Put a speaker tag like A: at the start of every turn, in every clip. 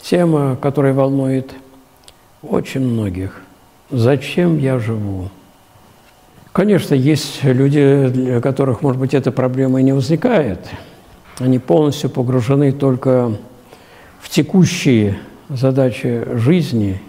A: Тема, которая волнует очень многих. Зачем я живу? Конечно, есть люди, для которых, может быть, эта проблема и не возникает. Они полностью погружены только в текущие задачи жизни,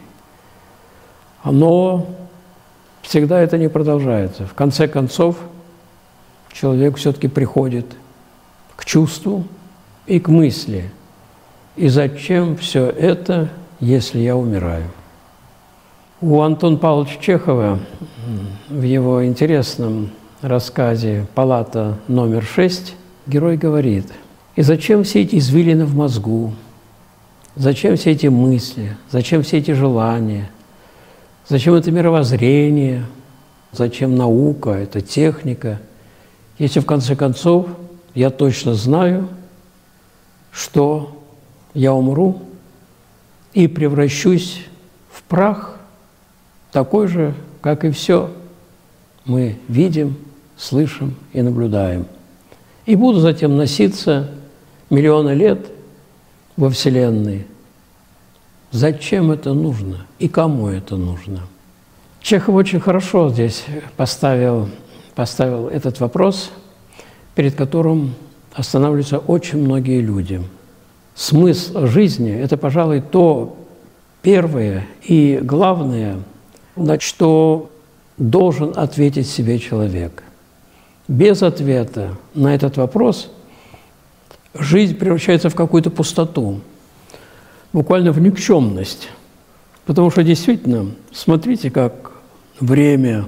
A: но всегда это не продолжается. В конце концов, человек все-таки приходит к чувству и к мысли. И зачем все это, если я умираю? У Антона Павловича Чехова в его интересном рассказе «Палата номер 6» герой говорит: «И зачем все эти извилины в мозгу? Зачем все эти мысли? Зачем все эти желания? Зачем это мировоззрение? Зачем наука, это техника? Если в конце концов я точно знаю, что я умру и превращусь в прах, такой же, как и все мы видим, слышим и наблюдаем. И буду затем носиться миллионы лет во Вселенной. Зачем это нужно и кому это нужно?» Чехов очень хорошо здесь поставил этот вопрос, перед которым останавливаются очень многие люди. Смысл жизни – это, пожалуй, то первое и главное, на что должен ответить себе человек. Без ответа на этот вопрос жизнь превращается в какую-то пустоту, буквально в никчемность. Потому что действительно, смотрите, как время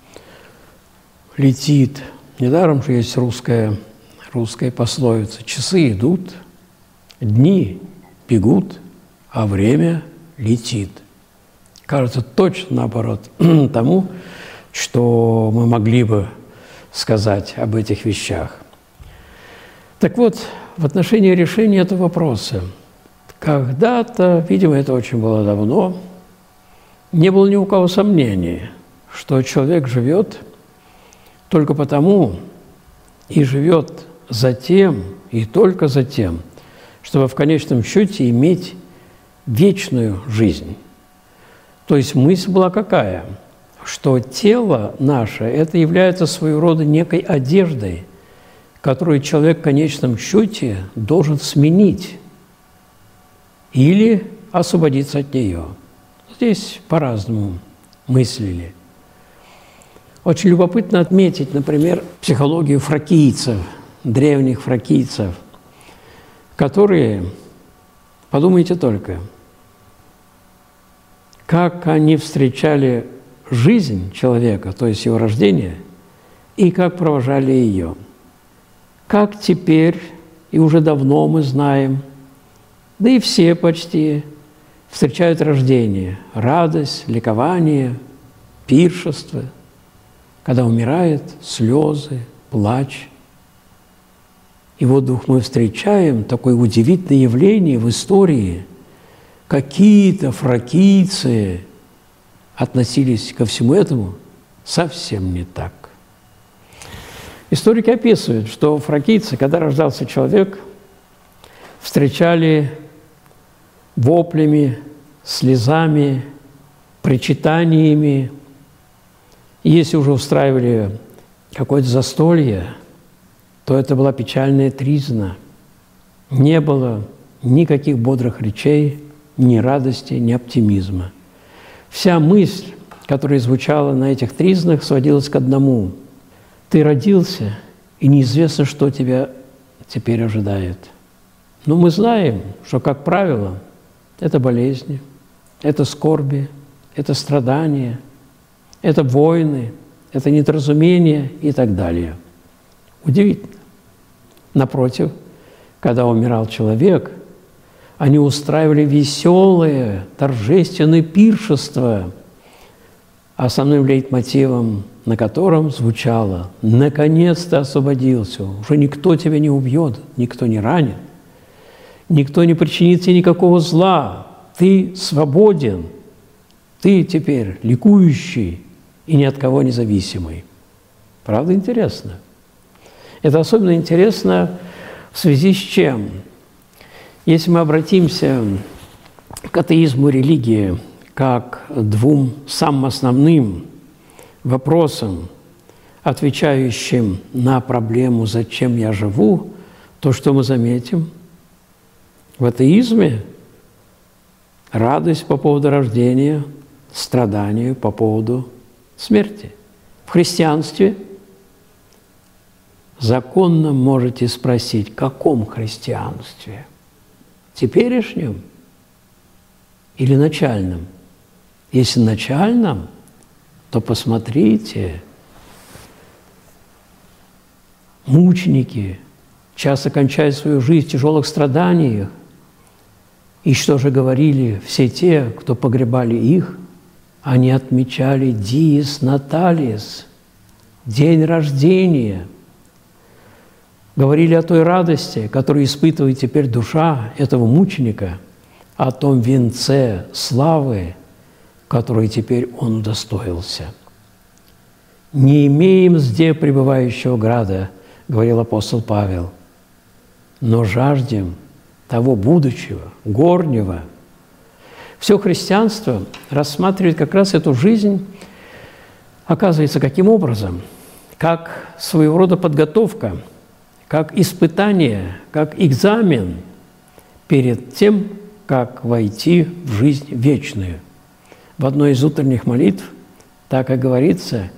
A: летит. Недаром же есть русская пословица: «Часы идут, дни бегут, а время летит». Кажется, точно наоборот тому, что мы могли бы сказать об этих вещах. Так вот, в отношении решения этого вопроса, когда-то, видимо, это очень было давно, не было ни у кого сомнений, что человек живет только потому и живет затем и только затем, чтобы в конечном счете иметь вечную жизнь. То есть мысль была какая? Что тело наше – это является своего рода некой одеждой, которую человек в конечном счете должен сменить или освободиться от нее. Здесь по-разному мыслили. Очень любопытно отметить, например, психологию фракийцев, древних фракийцев, которые, подумайте только, как они встречали жизнь человека, то есть его рождение, и как провожали ее. Как теперь, и уже давно мы знаем, да и все почти встречают рождение, радость, ликование, пиршество, когда умирает, слезы, плач. И вот вдруг мы встречаем такое удивительное явление в истории. Какие-то фракийцы относились ко всему этому совсем не так. Историки описывают, что фракийцы, когда рождался человек, встречали воплями, слезами, причитаниями. И если уже устраивали какое-то застолье, то это была печальная тризна. Не было никаких бодрых речей, ни радости, ни оптимизма. Вся мысль, которая звучала на этих тризнах, сводилась к одному: ты родился, и неизвестно, что тебя теперь ожидает. Но мы знаем, что, как правило, это болезни, это скорби, это страдания, это войны, это недоразумения и так далее. Удивительно. Напротив, когда умирал человек, они устраивали веселое, торжественное пиршество, основным лейтмотивом на котором звучало: «Наконец-то освободился, уже никто тебя не убьет, никто не ранит, никто не причинит тебе никакого зла, ты свободен, ты теперь ликующий и ни от кого не зависимый». Правда, интересно? Это особенно интересно в связи с чем? Если мы обратимся к атеизму религии как двум самым основным вопросам, отвечающим на проблему «Зачем я живу?», то, что мы заметим, в атеизме радость по поводу рождения, страдание по поводу смерти. В христианстве законно можете спросить, в каком христианстве? Теперешнем или начальном? Если начальном, то посмотрите, мученики часто кончают свою жизнь в тяжелых страданиях. И что же говорили все те, кто погребали их? Они отмечали Диес Наталис, день рождения. Говорили о той радости, которую испытывает теперь душа этого мученика, о том венце славы, которой теперь он удостоился. «Не имеем зде пребывающего града», – говорил апостол Павел, «но жаждем того будущего, горнего». Все христианство рассматривает как раз эту жизнь, оказывается, каким образом? Как своего рода подготовка, как испытание, как экзамен перед тем, как войти в жизнь вечную. В одной из утренних молитв так и говорится: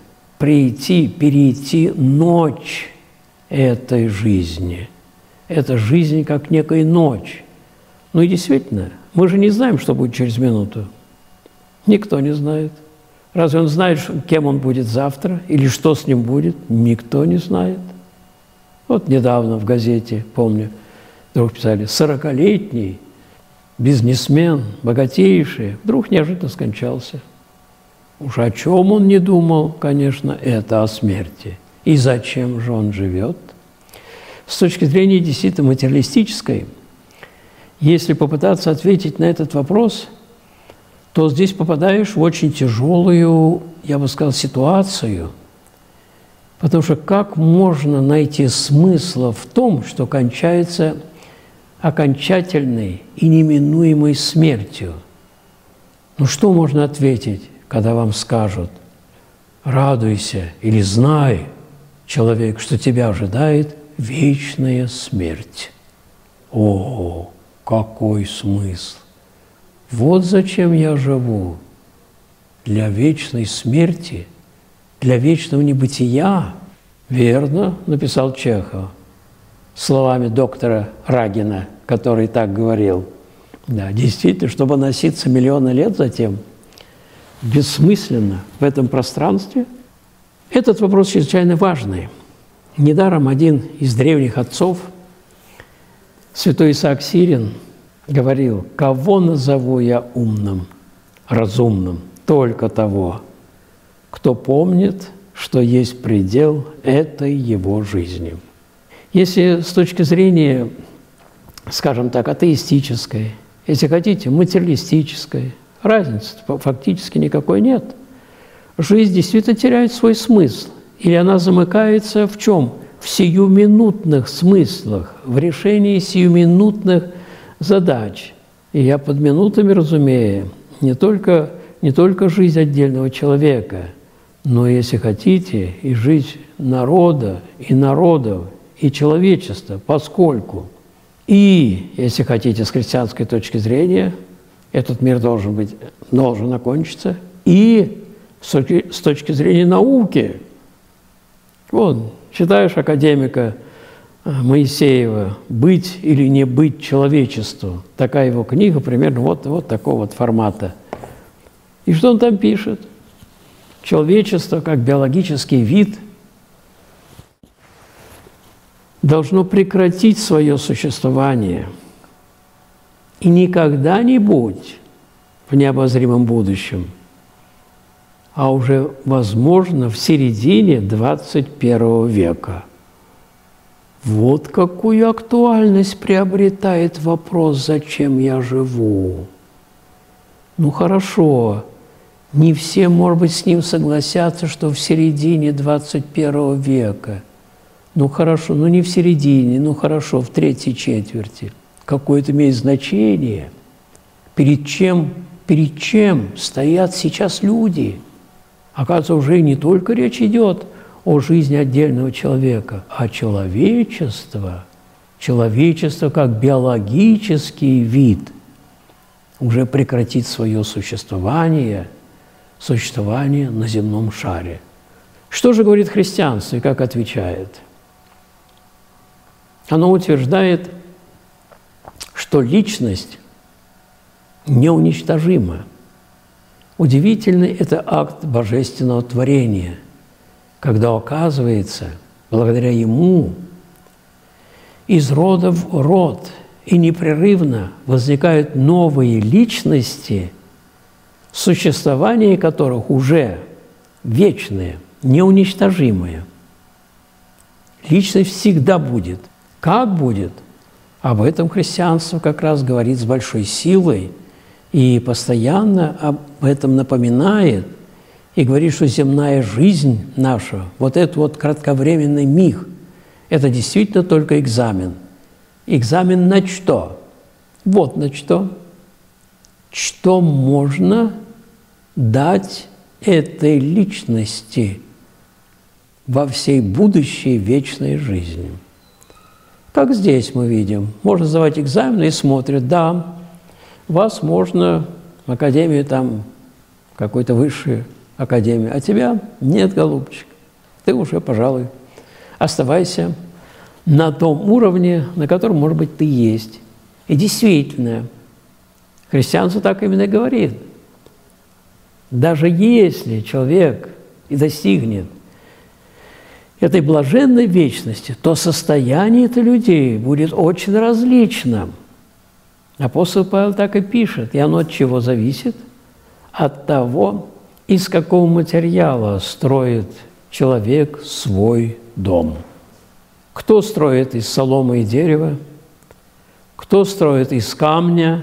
A: перейти ночь этой жизни. Это жизнь как некая ночь. Ну и действительно, мы же не знаем, что будет через минуту. Никто не знает. Разве он знает, кем он будет завтра или что с ним будет? Никто не знает. Вот недавно в газете, помню, вдруг писали: 40-летний бизнесмен, богатейший, вдруг неожиданно скончался. Уж о чем он не думал, конечно, это о смерти. И зачем же он живет? С точки зрения действительно материалистической, если попытаться ответить на этот вопрос, то здесь попадаешь в очень тяжелую, я бы сказал, ситуацию. Потому что как можно найти смысл в том, что кончается окончательной и неминуемой смертью? Ну что можно ответить, когда вам скажут: радуйся или знай, человек, что тебя ожидает вечная смерть? О, какой смысл! Вот зачем я живу. Для вечной смерти, для вечного небытия. Верно, написал Чехов, словами доктора Рагина, который так говорил. Да, действительно, чтобы носиться миллионы лет затем, бессмысленно в этом пространстве, этот вопрос чрезвычайно важный. Недаром один из древних отцов, святой Исаак Сирин, говорил: «Кого назову я умным, разумным? Только того, кто помнит, что есть предел этой его жизни». Если с точки зрения, скажем так, атеистической, если хотите, материалистической, разницы фактически никакой нет. Жизнь действительно теряет свой смысл. Или она замыкается в чем? В сиюминутных смыслах, в решении сиюминутных задач. И я под минутами разумею не только жизнь отдельного человека, но, если хотите, и жизнь народа, и народов, и человечества, поскольку и, если хотите, с христианской точки зрения, этот мир должен окончиться, и с точки зрения науки. Вот, читаешь академика Моисеева «Быть или не быть человечеству». Такая его книга, примерно вот такого вот формата. И что он там пишет? Человечество, как биологический вид, должно прекратить свое существование. И не когда-нибудь в необозримом будущем, а уже, возможно, в середине 21 века. Вот какую актуальность приобретает вопрос «Зачем я живу?». Ну хорошо, не все, может быть, с ним согласятся, что в середине 21 века. Ну хорошо, ну не в середине, ну хорошо, в третьей четверти. Какое это имеет значение? перед чем стоят сейчас люди. Оказывается, уже не только речь идет о жизни отдельного человека, а человечество как биологический вид уже прекратит свое существование на земном шаре. Что же говорит христианство и как отвечает? Оно утверждает, что личность неуничтожима. Удивительный это акт божественного творения, когда, оказывается, благодаря ему из рода в род и непрерывно возникают новые личности, существование которых уже вечное, неуничтожимое. Личность всегда будет. Как будет? Об этом христианство как раз говорит с большой силой и постоянно об этом напоминает и говорит, что земная жизнь наша, вот этот вот кратковременный миг, это действительно только экзамен. Экзамен на что? Вот на что. Что можно дать этой личности во всей будущей вечной жизни? Как здесь мы видим, можно сдавать экзамены и смотрят, да, вас можно в академию, там, какой-то высшую академию, а тебя нет, голубчик, ты уже, пожалуй, оставайся на том уровне, на котором, может быть, ты есть. И действительно, христианство так именно говорит. Даже если человек и достигнет этой блаженной вечности, то состояние этих людей будет очень различным. Апостол Павел так и пишет. И оно от чего зависит? От того, из какого материала строит человек свой дом. Кто строит из соломы и дерева? Кто строит из камня?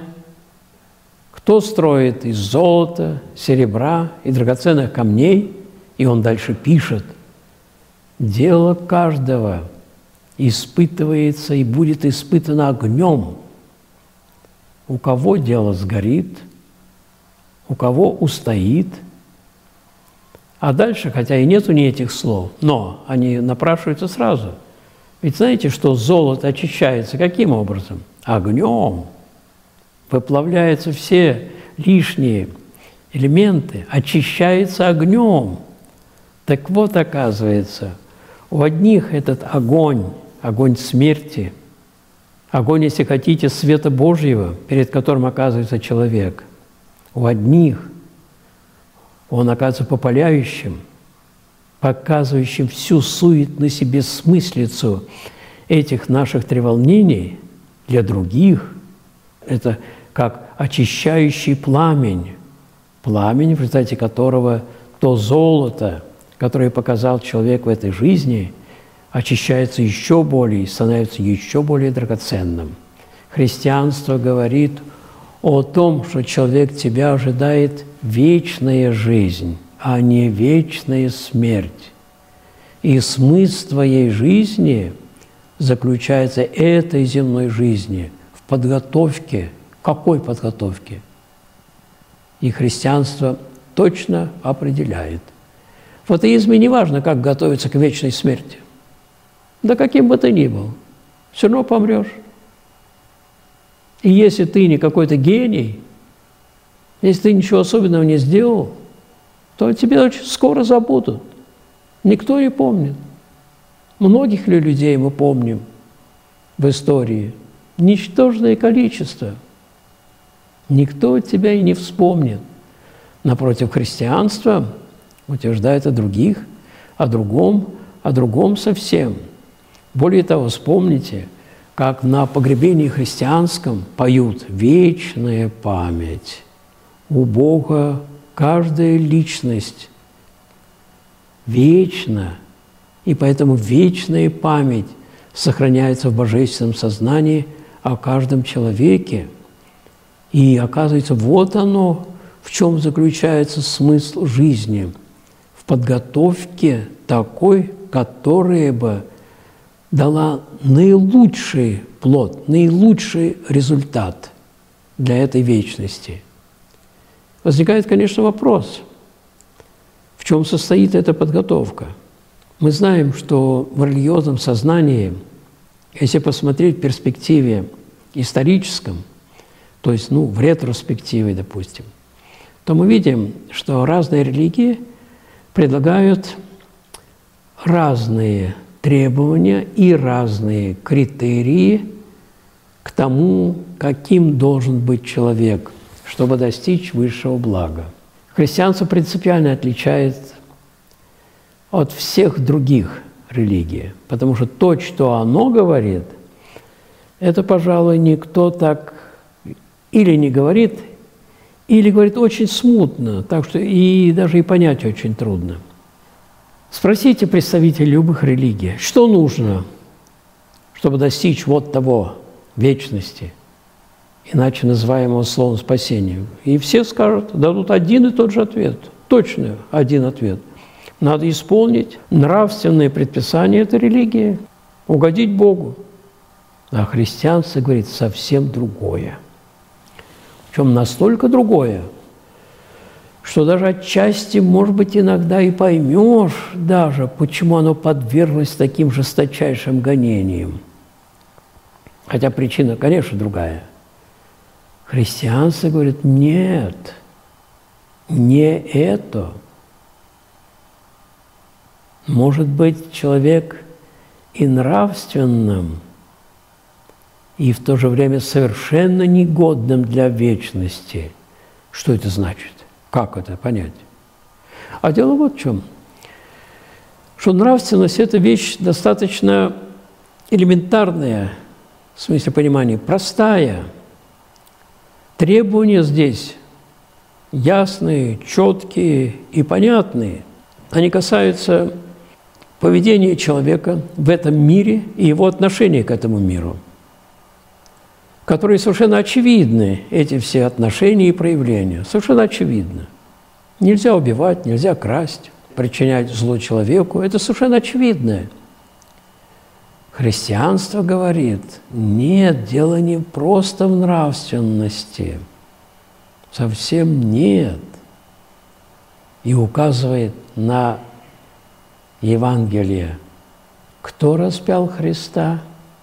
A: Кто строит из золота, серебра и драгоценных камней? И он дальше пишет. Дело каждого испытывается и будет испытано огнем. У кого дело сгорит, у кого устоит. А дальше, хотя и нету ни этих слов, но они напрашиваются сразу. Ведь знаете, что золото очищается каким образом? Огнем. Выплавляются все лишние элементы, очищается огнем. Так вот, оказывается, у одних этот огонь, огонь смерти, огонь, если хотите, света Божьего, перед которым оказывается человек, у одних он оказывается попаляющим, показывающим всю суетность и бессмыслицу этих наших треволнений, для других это как очищающий пламень, пламень, в результате которого то золото, которое показал человек в этой жизни, очищается еще более и становится еще более драгоценным. Христианство говорит о том, что человек, тебя ожидает вечная жизнь, а не вечная смерть. И смысл твоей жизни заключается этой земной жизни в подготовке. Какой подготовке? И христианство точно определяет. В атеизме не важно, как готовиться к вечной смерти. Да каким бы ты ни был, все равно помрешь. И если ты не какой-то гений, если ты ничего особенного не сделал, то тебя очень скоро забудут. Никто не помнит. Многих ли людей мы помним в истории? Ничтожное количество. Никто тебя и не вспомнит. Напротив, христианства утверждает о других, о другом совсем. Более того, вспомните, как на погребении христианском поют «Вечная память». У Бога каждая личность вечна, и поэтому вечная память сохраняется в божественном сознании о каждом человеке. И оказывается, вот оно, в чем заключается смысл жизни, в подготовке такой, которая бы дала наилучший плод, наилучший результат. для этой вечности. Возникает, конечно, вопрос, в чем состоит эта подготовка. Мы знаем, что в религиозном сознании, если посмотреть в перспективе историческом, то есть в ретроспективе, допустим, то мы видим, что разные религии предлагают разные требования и разные критерии к тому, каким должен быть человек, чтобы достичь высшего блага. Христианство принципиально отличает от всех других религий, потому что то, что оно говорит, это, пожалуй, никто так или не говорит, или говорит очень смутно, так что даже и понять очень трудно. Спросите представителей любых религий, что нужно, чтобы достичь вот того вечности, иначе называемого словом спасения. И все скажут, дадут один и тот же ответ, точно один ответ. Надо исполнить нравственные предписания этой религии, угодить Богу. А христианство говорит совсем другое. Причем настолько другое, что даже отчасти, может быть, иногда и поймешь даже, почему оно подверглось таким жесточайшим гонениям. Хотя причина, конечно, другая. Христианство говорит, нет, не это. Может быть человек и нравственным, и в то же время совершенно негодным для вечности. Что это значит? Как это понять? А дело вот в чем. Что нравственность – это вещь достаточно элементарная, в смысле понимания, простая. Требования здесь ясные, четкие и понятные. Они касаются поведения человека в этом мире и его отношения к этому миру, которые совершенно очевидны, эти все отношения и проявления. Совершенно очевидно. Нельзя убивать, нельзя красть, причинять зло человеку. Это совершенно очевидно. Христианство говорит, нет, дело не просто в нравственности. Совсем нет. И указывает на Евангелие. Кто распял Христа?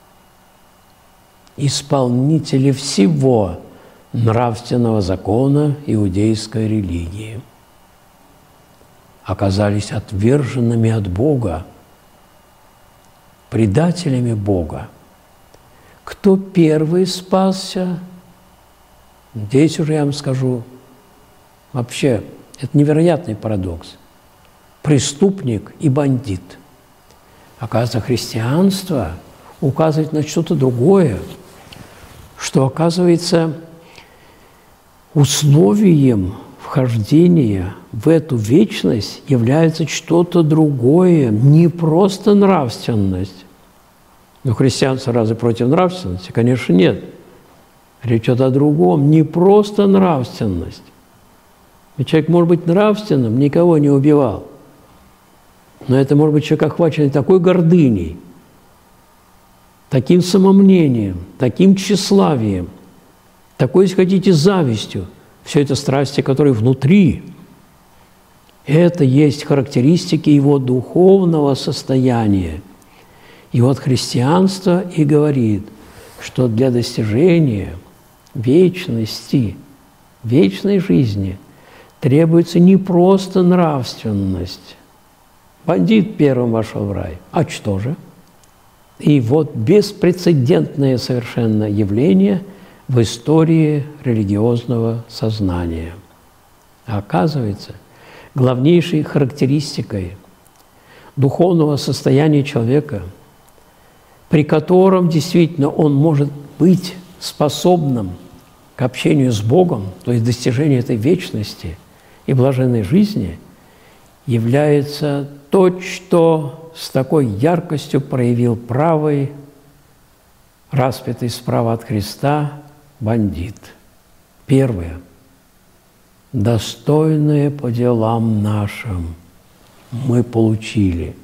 A: Исполнители всего нравственного закона иудейской религии оказались отверженными от Бога, предателями Бога. Кто первый спасся? Здесь уже я вам скажу, вообще, это невероятный парадокс. Преступник и бандит. Оказывается, христианство указывает на что-то другое, что, оказывается, условием вхождения в эту вечность является что-то другое, не просто нравственность. Но христианство разве против нравственности? Конечно, нет. Речь идет о другом, не просто нравственность. Ведь человек может быть нравственным, никого не убивал. Но это может быть человек, охваченный такой гордыней, таким самомнением, таким тщеславием, такой, если хотите, завистью. Все это страсти, которые внутри. Это есть характеристики его духовного состояния. И вот христианство и говорит, что для достижения вечности, вечной жизни требуется не просто нравственность. Бандит первым вошел в рай. А что же? И вот беспрецедентное совершенно явление в истории религиозного сознания. А оказывается, главнейшей характеристикой духовного состояния человека, при котором действительно он может быть способным к общению с Богом, то есть достижению этой вечности и блаженной жизни, является то, что с такой яркостью проявил правый, распятый справа от Христа, бандит. Первое. Достойное по делам нашим мы получили.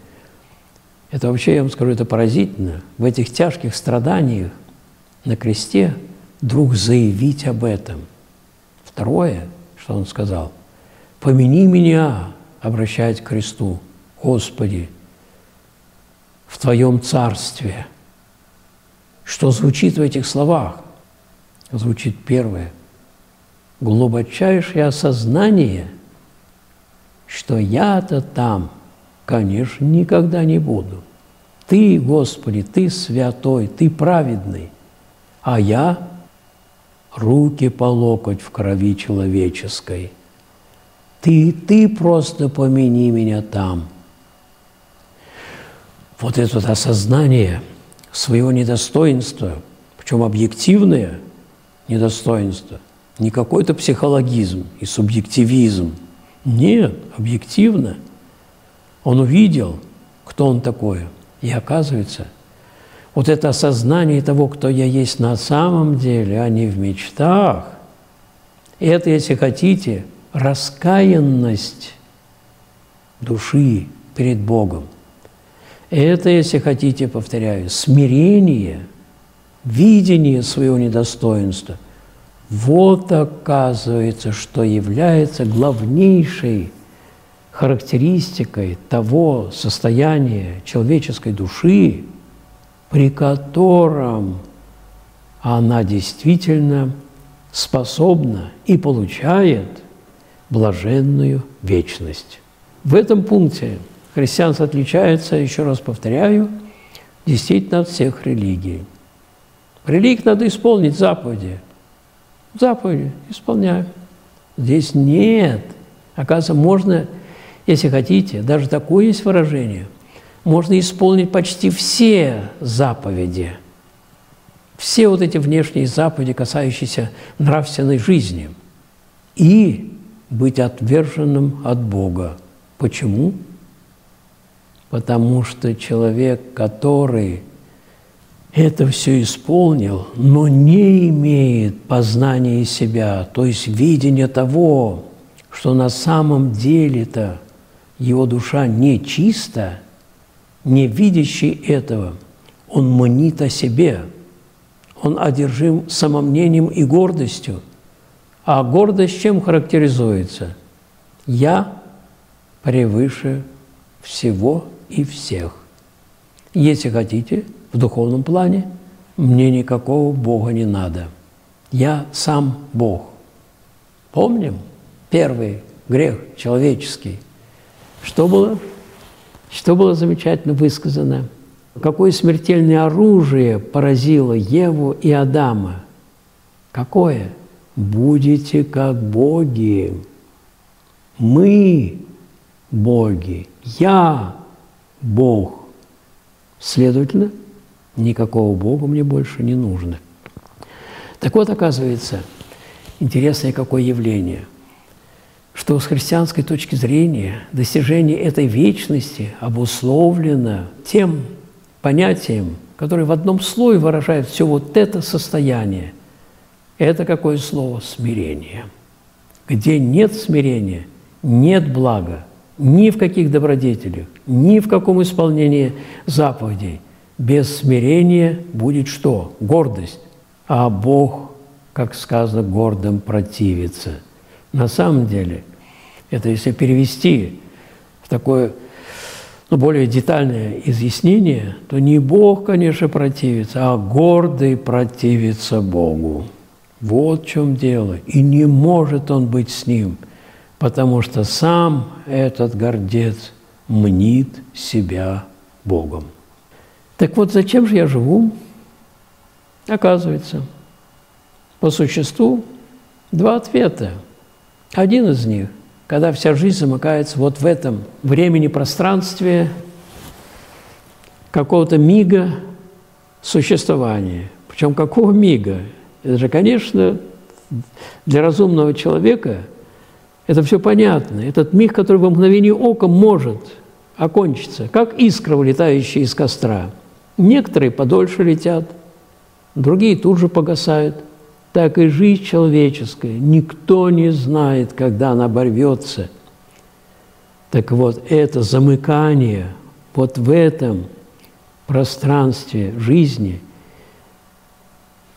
A: Это вообще, я вам скажу, это поразительно. В этих тяжких страданиях на кресте вдруг заявить об этом. Второе, что он сказал, «Помяни меня», обращаясь к кресту, «Господи, в Твоем Царстве». Что звучит в этих словах? Звучит первое. Глубочайшее осознание, что я-то там, конечно, никогда не буду. Ты, Господи, Ты святой, Ты праведный, а я руки по локоть в крови человеческой. Ты просто помяни меня там. Вот это вот осознание своего недостоинства, причем объективное недостоинство, не какой-то психологизм и субъективизм. Нет, объективно. Он увидел, кто он такой. И оказывается, вот это осознание того, кто я есть на самом деле, а не в мечтах, это, если хотите, раскаянность души перед Богом. Это, если хотите, повторяю, смирение, видение своего недостоинства. Вот оказывается, что является главнейшей характеристикой того состояния человеческой души, при котором она действительно способна и получает блаженную вечность. В этом пункте христианство отличается, еще раз повторяю, действительно от всех религий. В религиях надо исполнить заповеди. Заповеди исполняем. Здесь нет. Оказывается, можно, если хотите, даже такое есть выражение, можно исполнить почти все заповеди. Все вот эти внешние заповеди, касающиеся нравственной жизни. И быть отверженным от Бога. Почему? Потому что человек, который это все исполнил, но не имеет познания себя, то есть видения того, что на самом деле-то его душа не чиста, не видящий этого, он мнит о себе, он одержим самомнением и гордостью. А гордость чем характеризуется? Я превыше всего и всех. Если хотите, в духовном плане, мне никакого Бога не надо. Я сам Бог. Помним? Первый грех человеческий. Что было? Что было замечательно высказано? Какое смертельное оружие поразило Еву и Адама? Какое? Будете как боги. Мы боги. Я Бог. Следовательно, никакого Бога мне больше не нужно. Так вот, оказывается, интересное какое явление, что с христианской точки зрения достижение этой вечности обусловлено тем понятием, которое в одном слове выражает все вот это состояние. Это какое слово? Смирение. Где нет смирения, нет блага ни в каких добродетелях, ни в каком исполнении заповедей. Без смирения будет что? Гордость. А Бог, как сказано, гордым противится. На самом деле, это если перевести в такое более детальное изъяснение, то не Бог, конечно, противится, а гордый противится Богу. Вот в чем дело. И не может он быть с ним, потому что сам этот гордец мнит себя Богом. Так вот, зачем же я живу? Оказывается, по существу два ответа. Один из них, когда вся жизнь замыкается вот в этом времени-пространстве какого-то мига существования. Причем какого мига? Это же, конечно, для разумного человека это все понятно. Этот миг, который во мгновение ока может окончиться, как искра, вылетающая из костра. Некоторые подольше летят, другие тут же погасают. Так и жизнь человеческая. Никто не знает, когда она оборвется. Так вот, это замыкание вот в этом пространстве жизни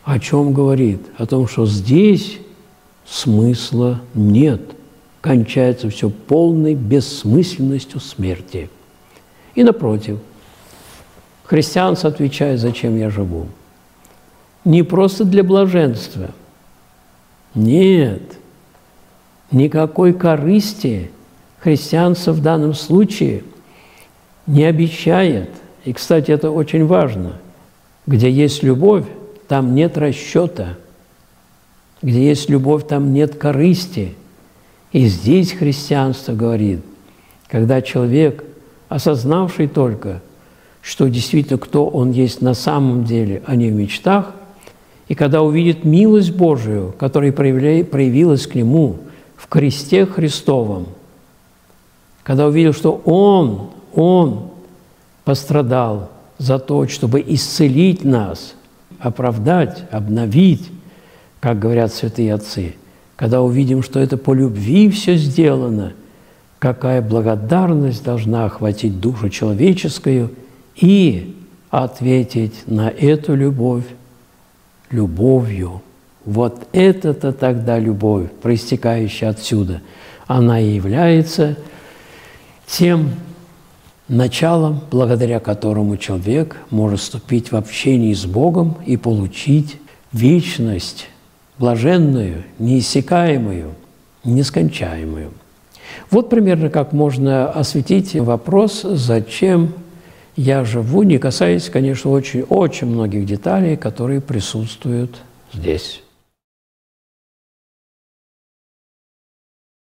A: о чем говорит? О том, что здесь смысла нет. Кончается все полной бессмысленностью смерти. И напротив, христианство отвечает, зачем я живу. Не просто для блаженства. Нет. Никакой корысти христианство в данном случае не обещает. И, кстати, это очень важно. Где есть любовь, там нет расчета. Где есть любовь, там нет корысти. И здесь христианство говорит, когда человек, осознавший только, что действительно кто он есть на самом деле, а не в мечтах, и когда увидит милость Божию, которая проявилась к нему в кресте Христовом, когда увидел, что Он пострадал за то, чтобы исцелить нас, оправдать, обновить, как говорят святые отцы, когда увидим, что это по любви все сделано, какая благодарность должна охватить душу человеческую и ответить на эту любовь любовью. Вот это-то тогда любовь, проистекающая отсюда, она и является тем началом, благодаря которому человек может вступить в общение с Богом и получить вечность, блаженную, неиссякаемую, нескончаемую. Вот примерно как можно осветить вопрос, зачем я живу, не касаясь, конечно, очень многих деталей, которые присутствуют здесь.